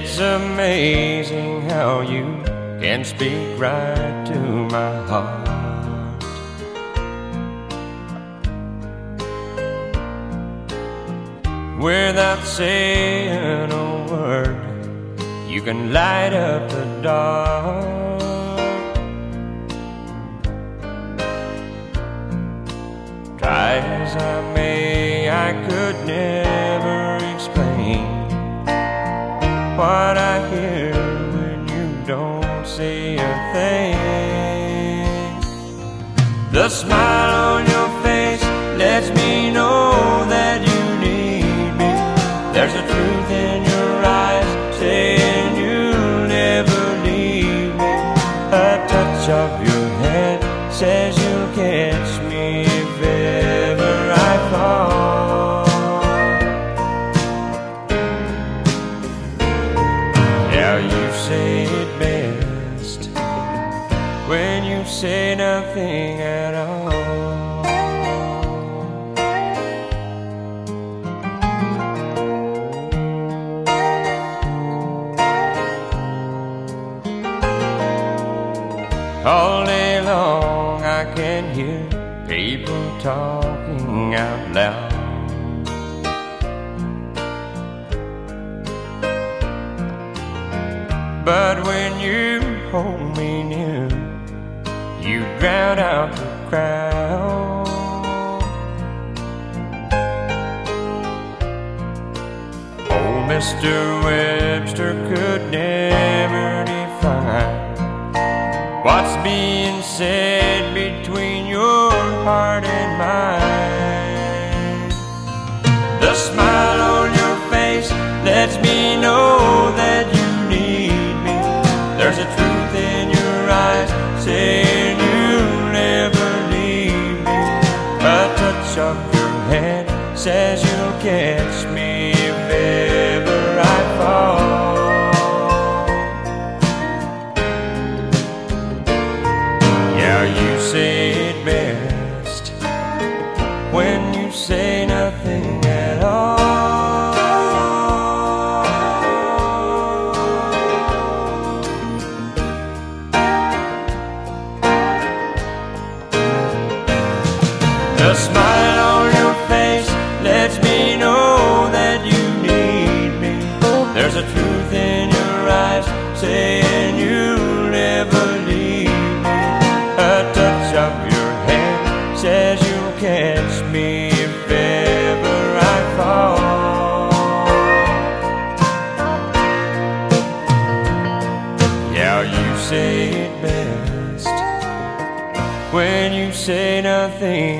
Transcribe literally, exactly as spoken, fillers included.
It's amazing how you can speak right to my heart. Without saying a word, you can light up the dark. Try as I may, I could never explain what I hear when you don't say a thing. The smile on your face lets me know that you need me. There's a truth in your eyes saying you'll never leave me. A touch of your hand says you'll catch me if ever I fall. Yeah, you say it best when you say nothing at all. All day long I can hear people talking out loud. But when you hold me near, you drown out the crowd. Old Mister Webster could never define what's being said between your heart and mine. The smile on your face lets me know that you need me. There's a truth in your eyes saying you'll never leave me. A touch of your hand says you'll catch me if ever I fall. You say it best when you say nothing at all. The smile on your face lets me know that you need me. There's a truth in your eyes saying you'll never leave me. A touch of your hand says you'll catch me if ever I fall. Yeah, you say it best when you say nothing